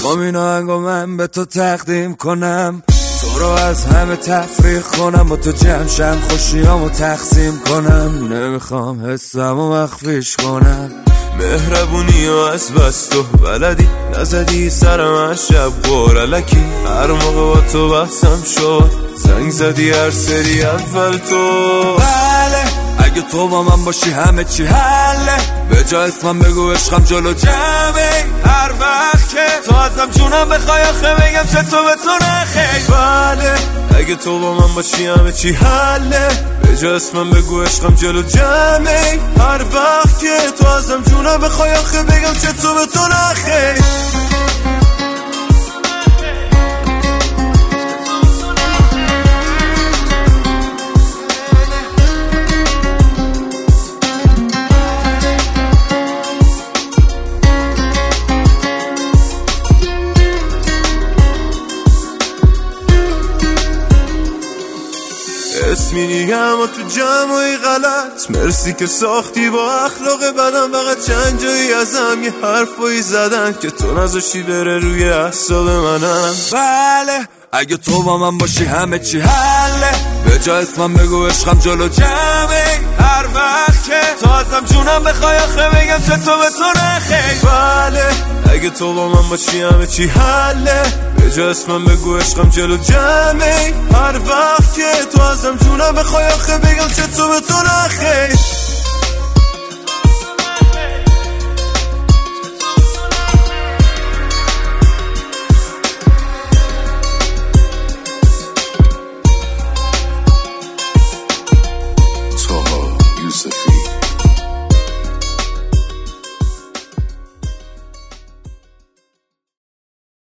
میخوام این آهنگو من به تو تقدیم کنم، تو رو از همه تفریح کنم، با تو جمع شم خوشیامو تقسیم کنم. نمیخوام حسمو مخفیش کنم، مهربونی و از بس تو بلدی، نزدی سرم از شب قرالکی. هر موقع با تو بحثم شد زنگ زدی هر سری اول تو. بله اگه تو با من باشی همه چی حله، به جا اسمم بگو عشقم جلو جمعه. هر وقت که تو ازم جونم بخوای آخه بگم چطور به تو نخیر. بله اگه تو با من باشی همه چی حله، به جا اسمم بگو عشقم جلو جمعه. هر وقت که تو ازم جونم بخوای آخه بگم چطور به تو نخیر. اسمی دیگم و تو جمعی غلط، مرسی که ساختی با اخلاق بدم. فقط چند جایی ازم یه حرفایی زدن که تو نذاشتی بره روی اعصاب منم. بله اگه تو با من باشی همه چی حله، به جا اسمم بگو عشقم جلو جمعه. هر وقت که تو ازم جونم بخوای آخه بگم چطور به تو نخیر. بله اگه تو با من باشی همه چی حله، به جا اسمم بگو عشقم جلو جمعه. هر وقت که تو ازم جونم بخوای آخه بگم چطور به تو نخیر.